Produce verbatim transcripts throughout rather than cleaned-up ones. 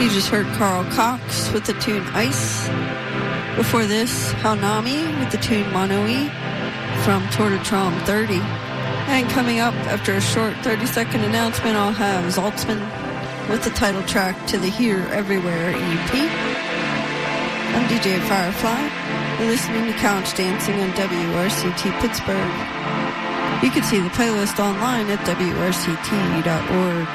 You just heard Carl Cox with the tune Ice. Before this, Haunami with the tune Monoi from Tour de Trom thirty. And coming up after a short thirty-second announcement, I'll have Zaltzman with the title track to the Here Everywhere E P. I'm D J Firefly. You're listening to Couch Dancing on W R C T Pittsburgh. You can see the playlist online at W R C T dot org.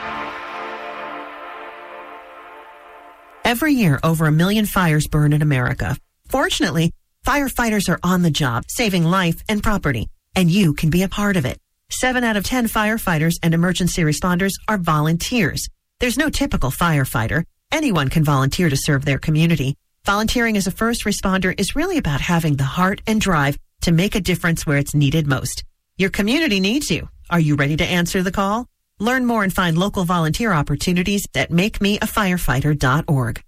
Every year, over a million fires burn in America. Fortunately, firefighters are on the job, saving life and property, and you can be a part of it. Seven out of ten firefighters and emergency responders are volunteers. There's no typical firefighter. Anyone can volunteer to serve their community. Volunteering as a first responder is really about having the heart and drive to make a difference where it's needed most. Your community needs you. Are you ready to answer the call? Learn more and find local volunteer opportunities at make me a firefighter dot org.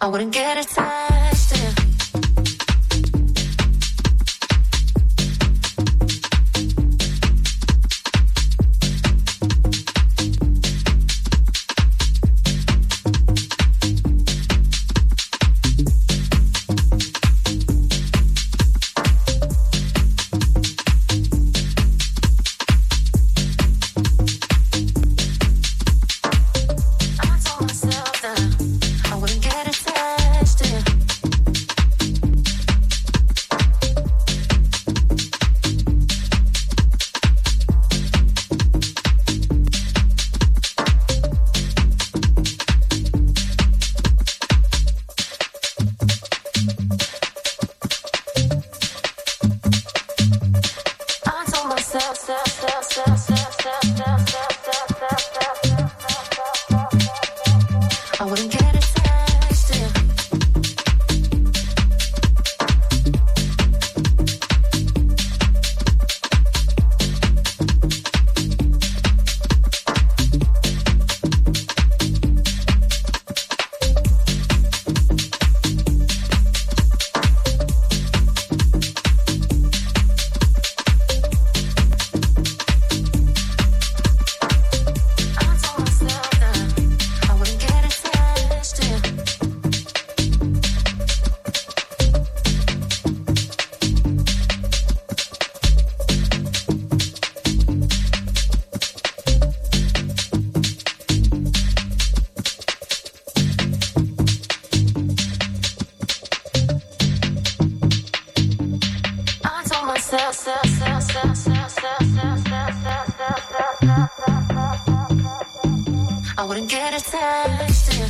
I wouldn't get attached to you. I wouldn't get attached to you.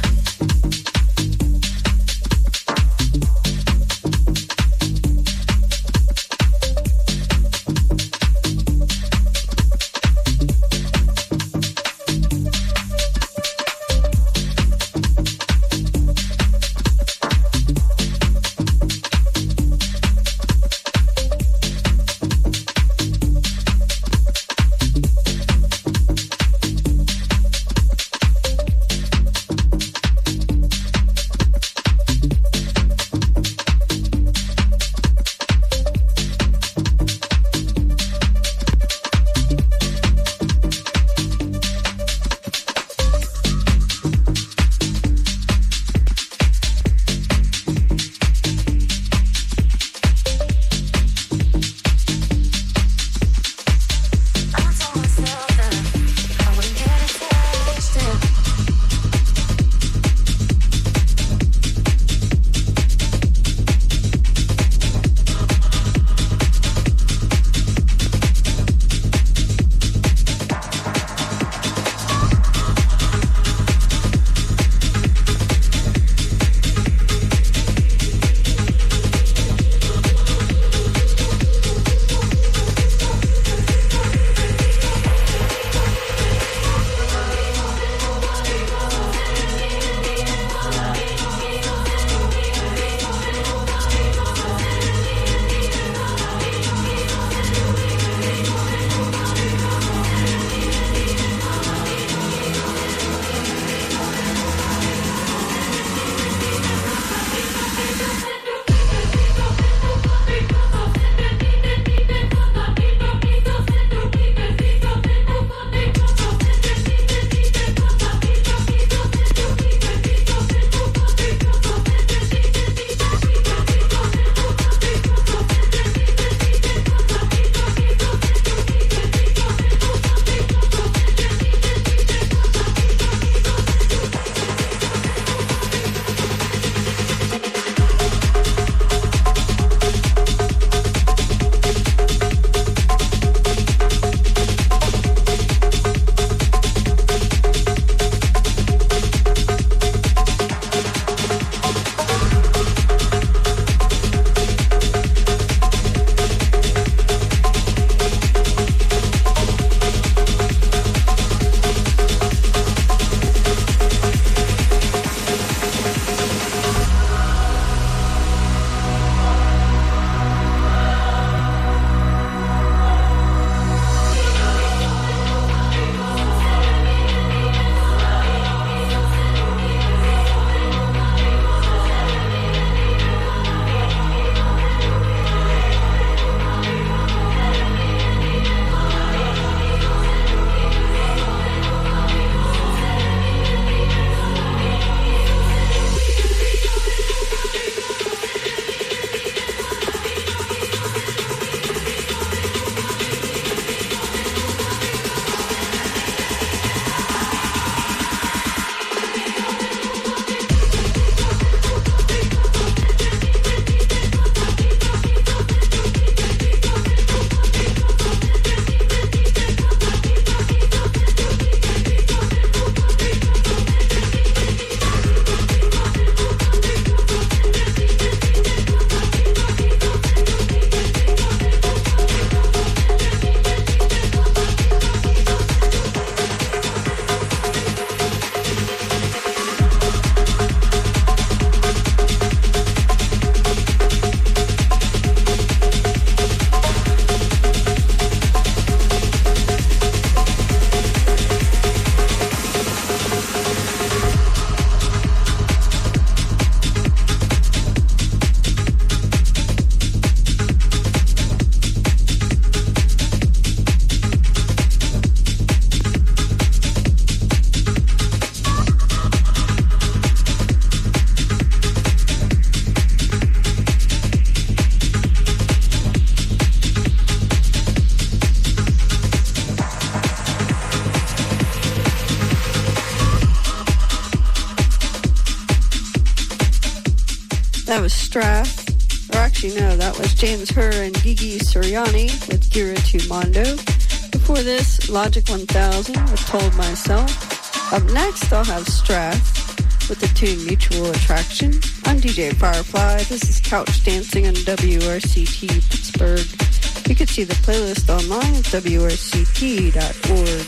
That was Strath. Or actually, no, that was James Hurr and Gigi Soriani with Gira Tu Mondo. Before this, Logic one thousand with Told Myself. Up next, I'll have Strath with the tune Mutual Attraction. I'm D J Firefly. This is Couch Dancing on W R C T Pittsburgh. You can see the playlist online at W R C T dot org.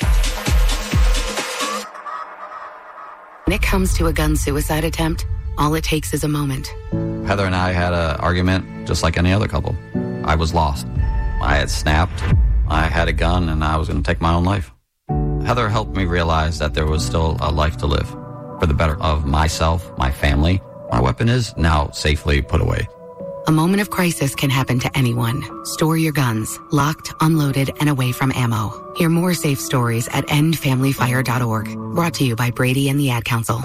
When it comes to a gun suicide attempt, all it takes is a moment. Heather and I had an argument just like any other couple. I was lost. I had snapped. I had a gun and I was going to take my own life. Heather helped me realize that there was still a life to live for the better of myself, my family. My weapon is now safely put away. A moment of crisis can happen to anyone. Store your guns, locked, unloaded, and away from ammo. Hear more safe stories at end family fire dot org. Brought to you by Brady and the Ad Council.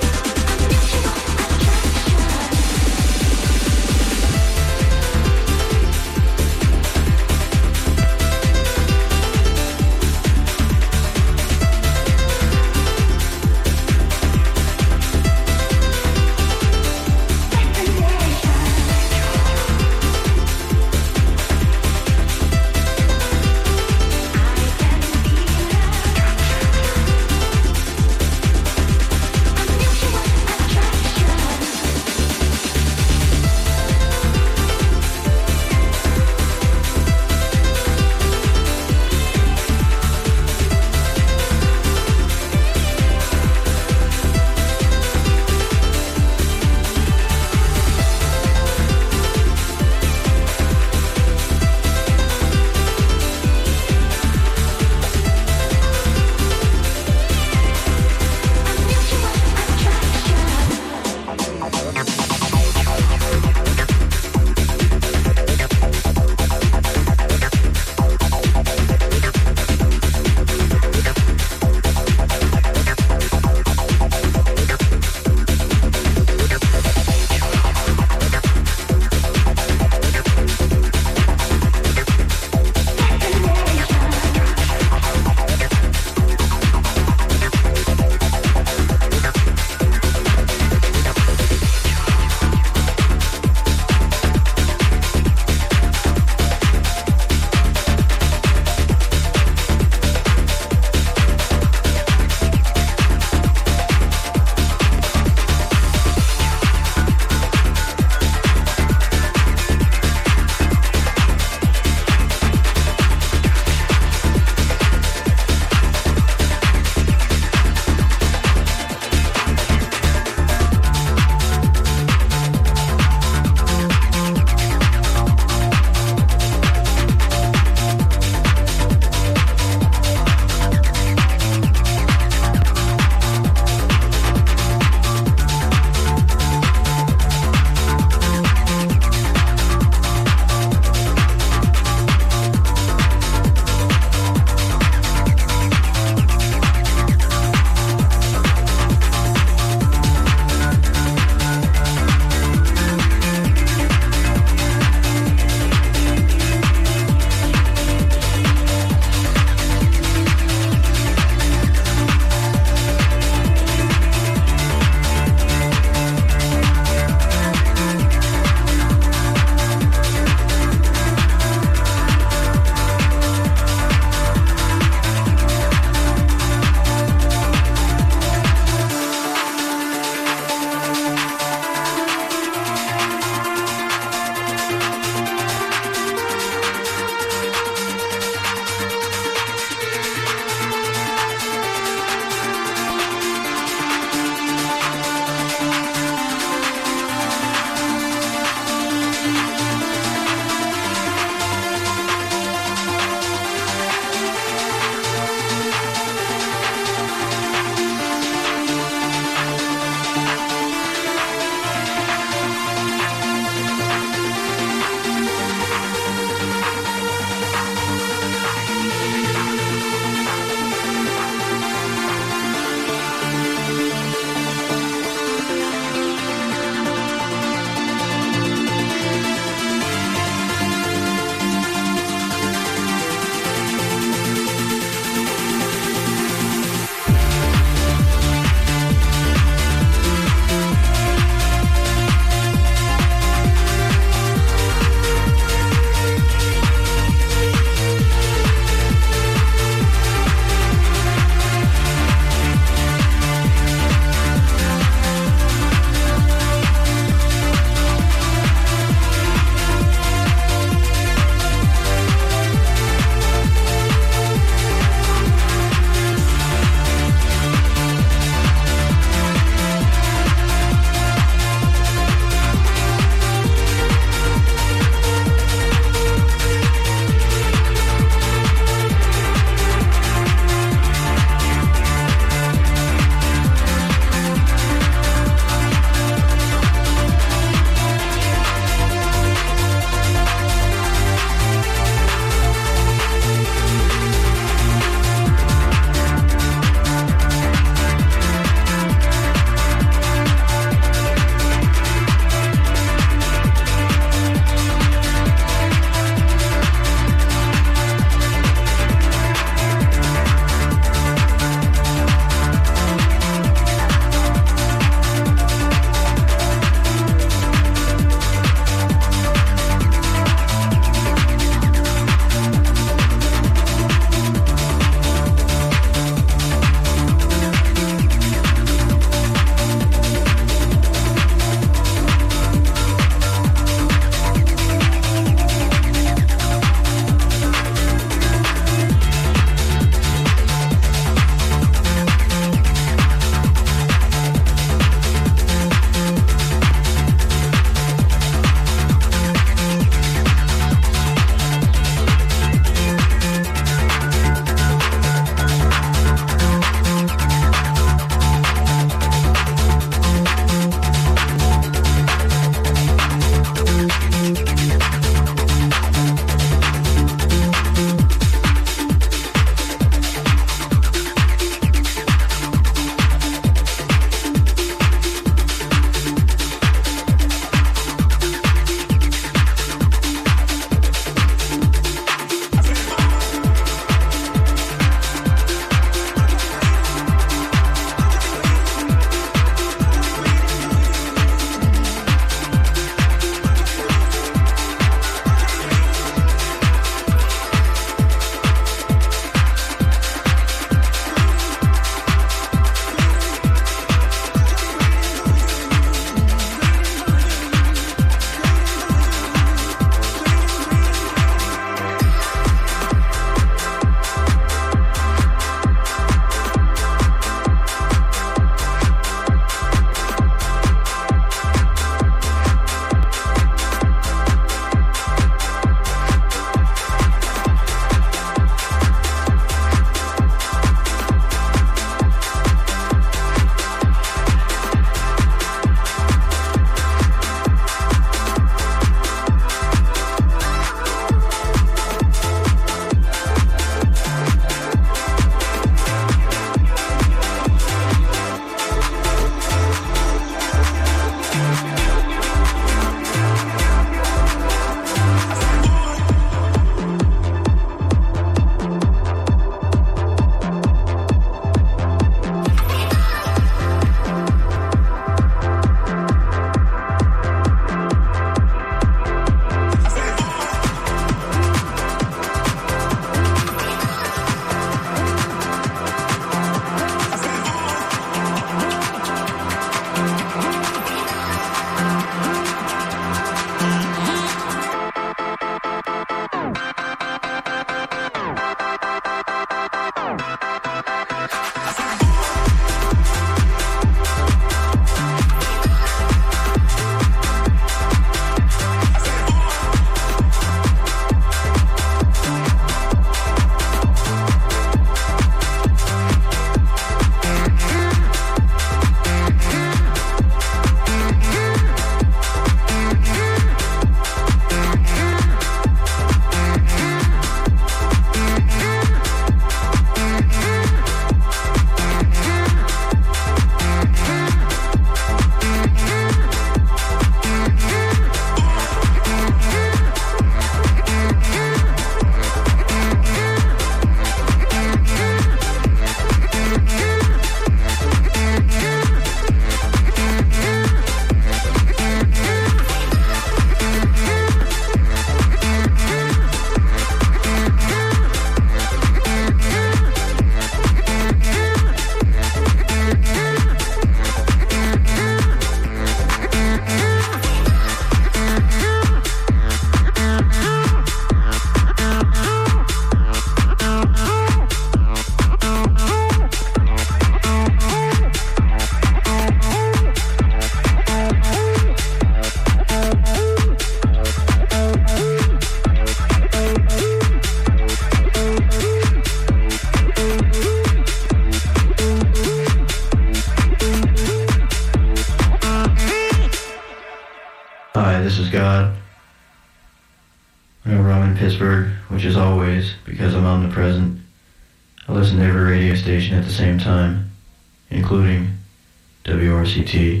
Pittsburgh, which is always, because I'm omnipresent, I listen to every radio station at the same time, including W R C T.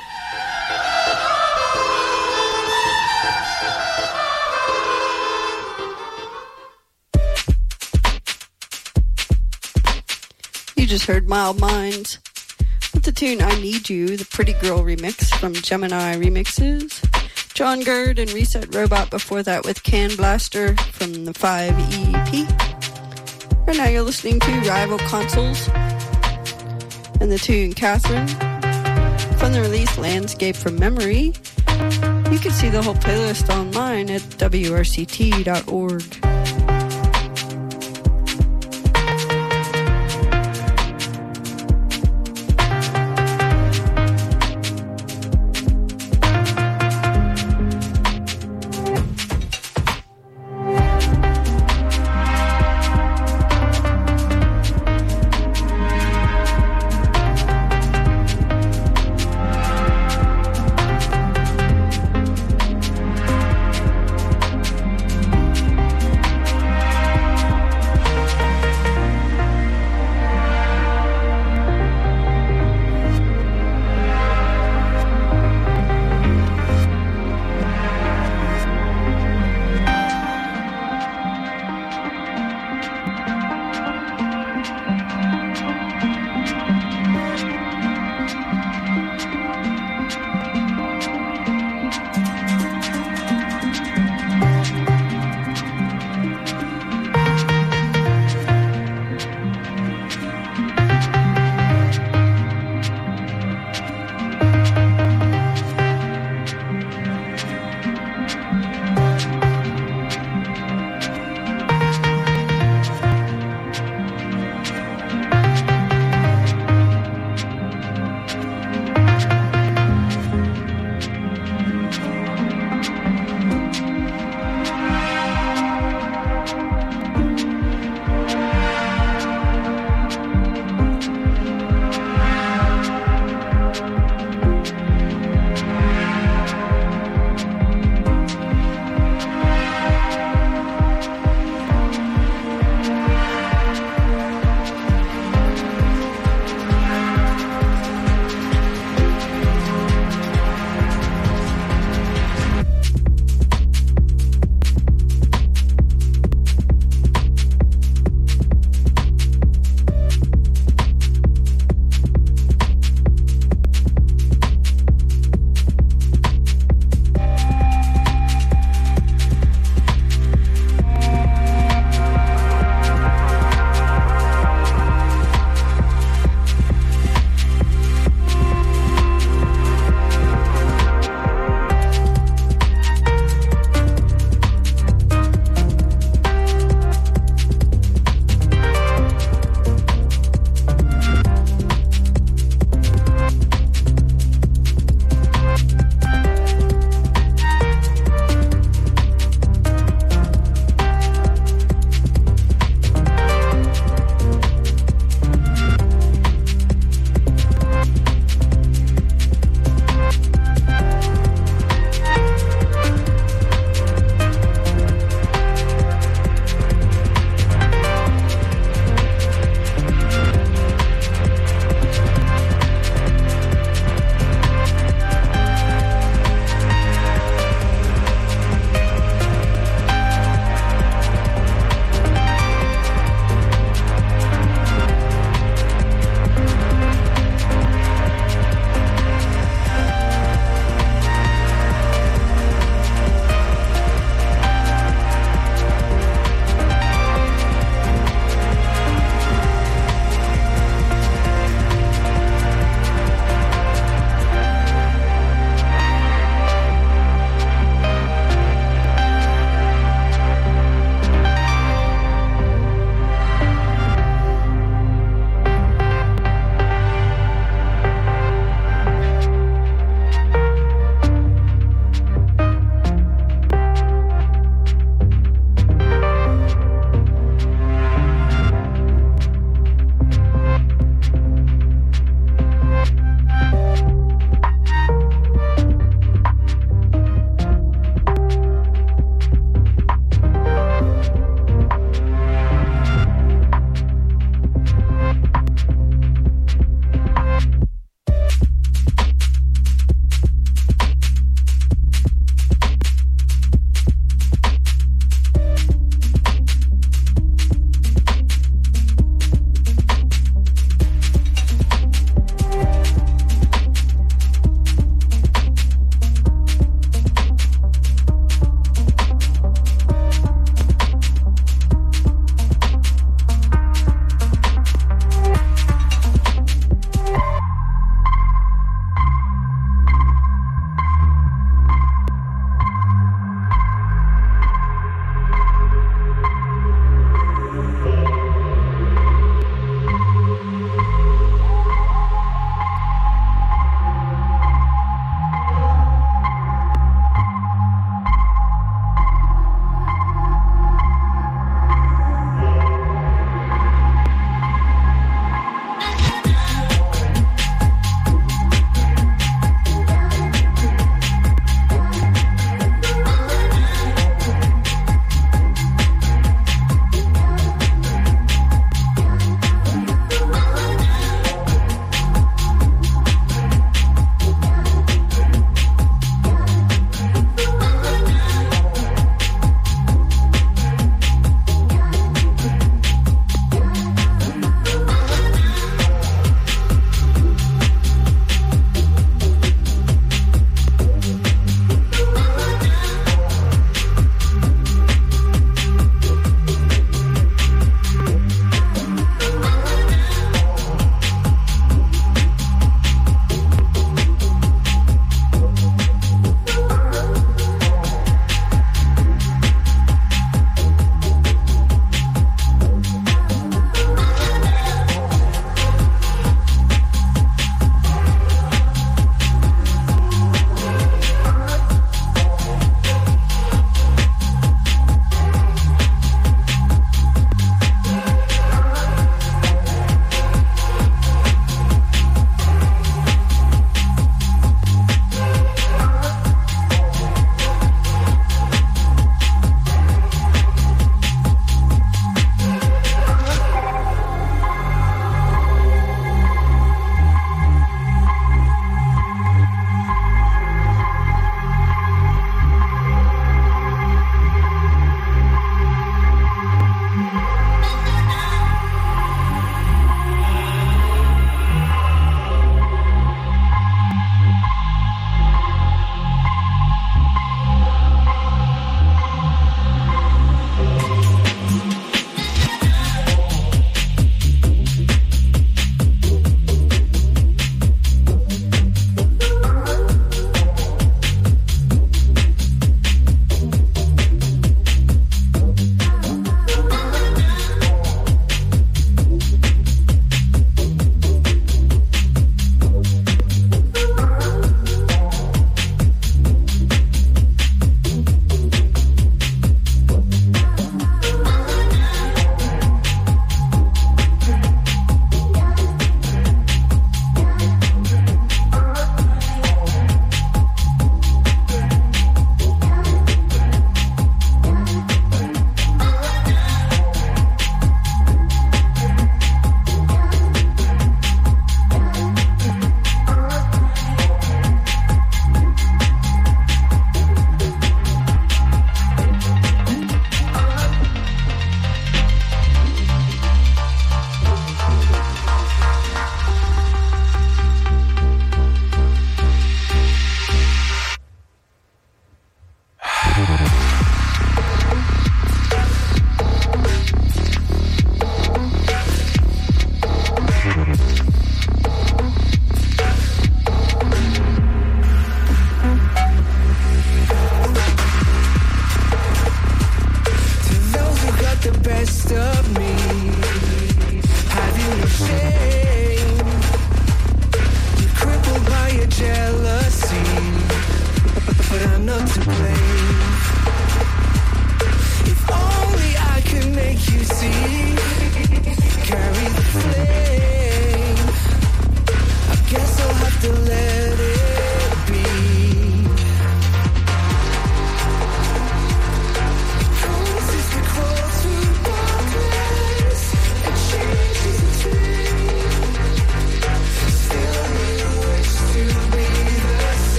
You just heard Mild Minds with the tune I Need You, the Pretty Girl remix from Gemini Remixes. John Gerd and Reset Robot before that with Can Blaster from the five E P. Right now you're listening to Rival Consoles and the tune Catherine from the release Landscape from Memory. You can see the whole playlist online at W R C T dot org.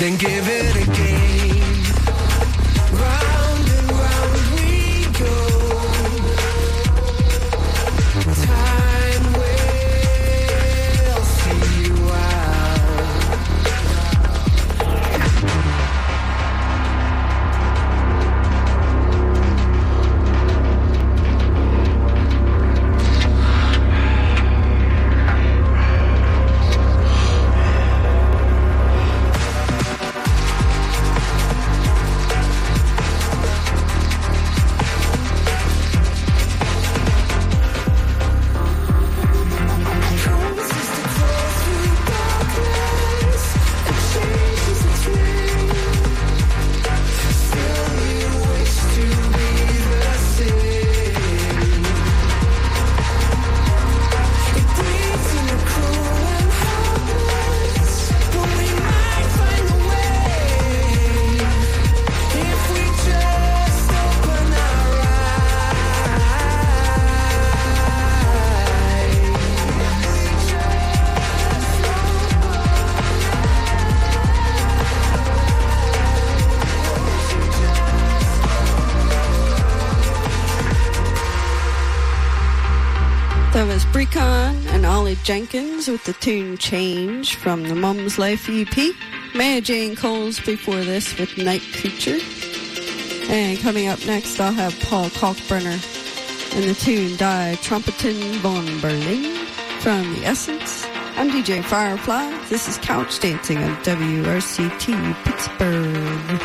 and give it a game. Round and round we go. Time will see you out. That was Brecon and Ollie Jenkins with the tune Change from the Mum's Life E P. Maya Jane Coles before this with Night Creature. And coming up next, I'll have Paul Kalkbrenner and the tune Die Trompetin von Berlin from The Essence. I'm D J Firefly. This is Couch Dancing on W R C T Pittsburgh.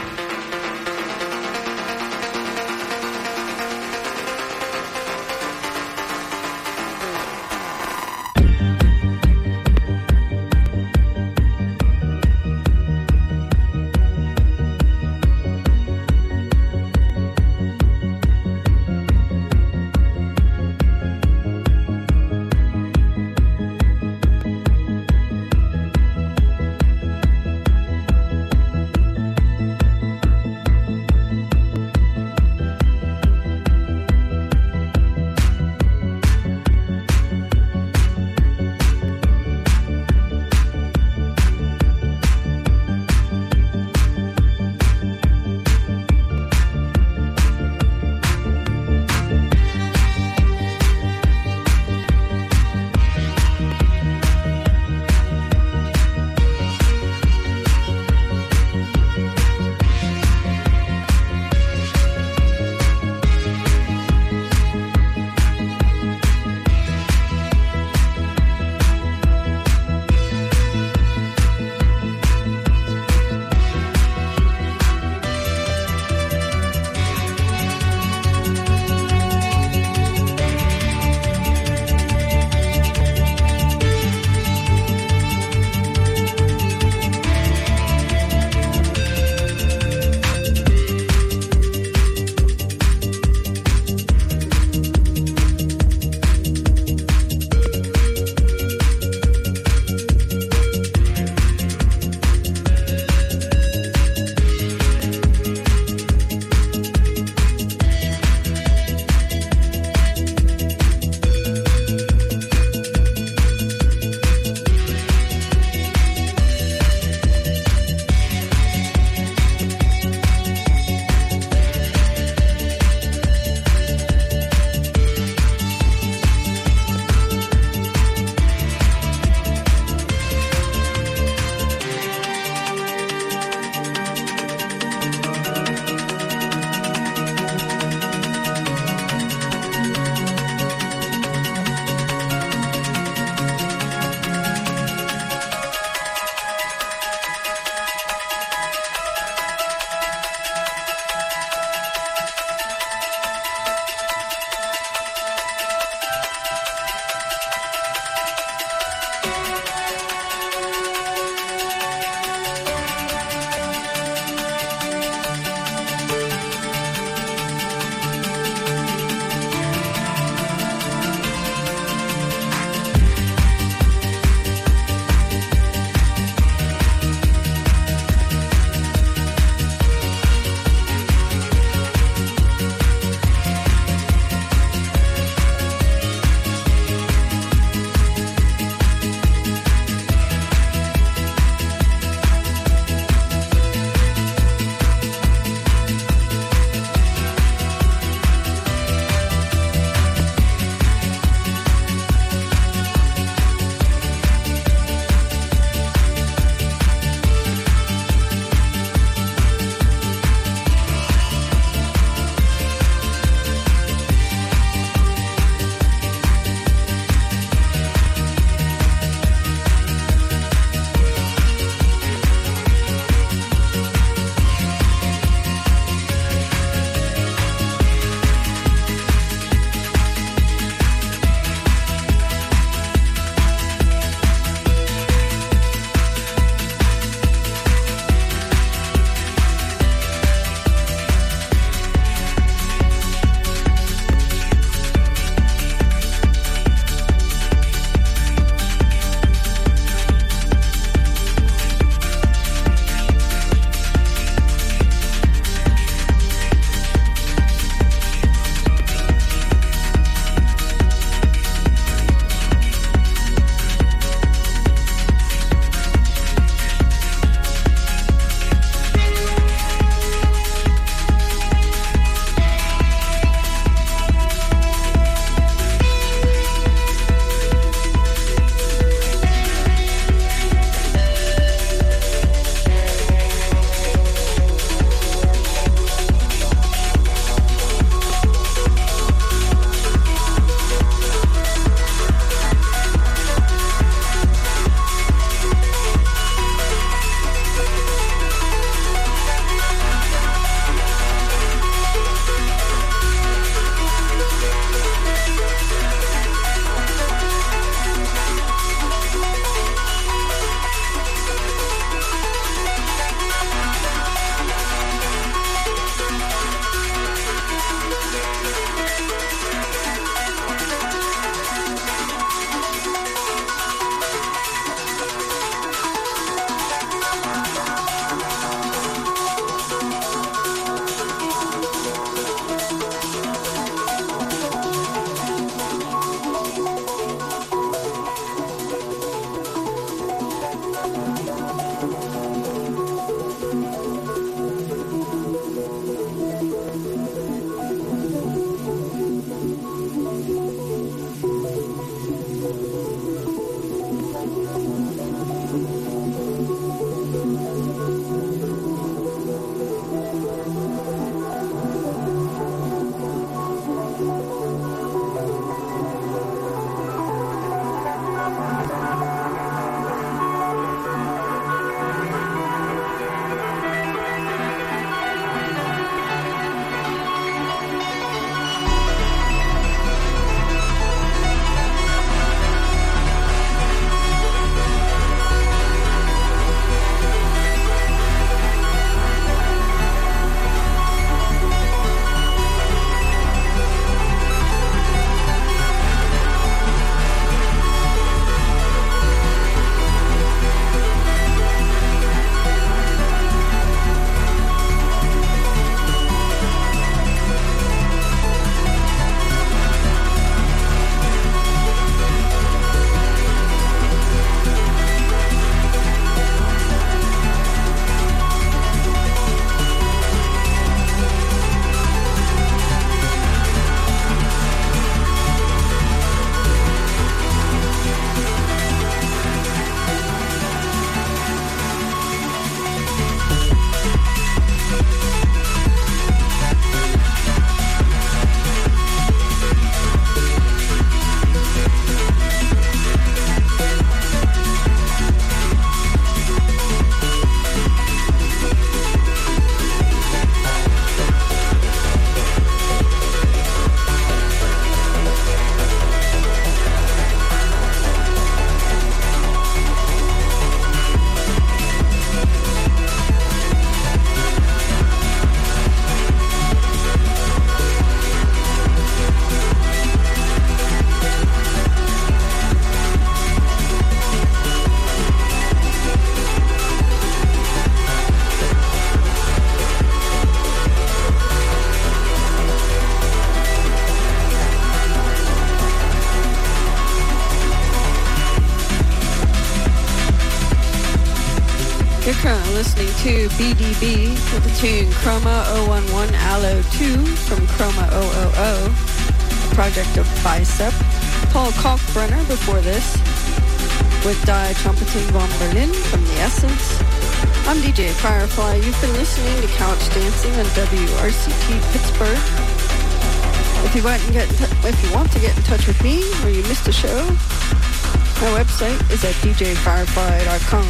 You're currently listening to B D B with the tune Chroma zero one one Allo two from Chroma zero zero zero, a project of Bicep. Paul Kalkbrenner before this, with Die Trumpeting von Berlin from The Essence. I'm D J Firefly. You've been listening to Couch Dancing on W R C T Pittsburgh. If you want, and get in t- if you want to get in touch with me or you missed a show, my website is at d j firefly dot com.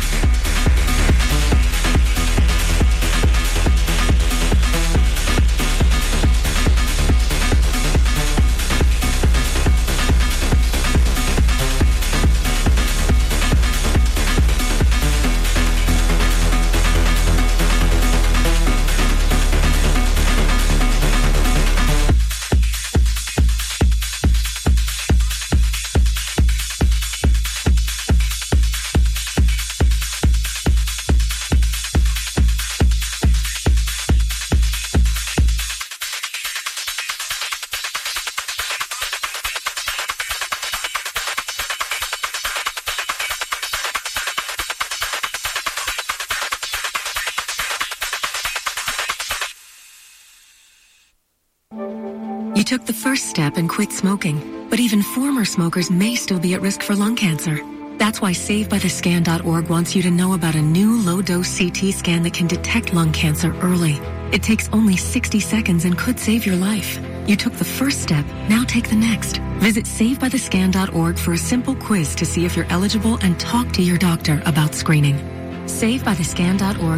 You took the first step and quit smoking, but even former smokers may still be at risk for lung cancer. That's why Save By The Scan dot org wants you to know about a new low-dose C T scan that can detect lung cancer early. It takes only sixty seconds and could save your life. You took the first step, now take the next. Visit Save By The Scan dot org for a simple quiz to see if you're eligible and talk to your doctor about screening. Save By The Scan dot org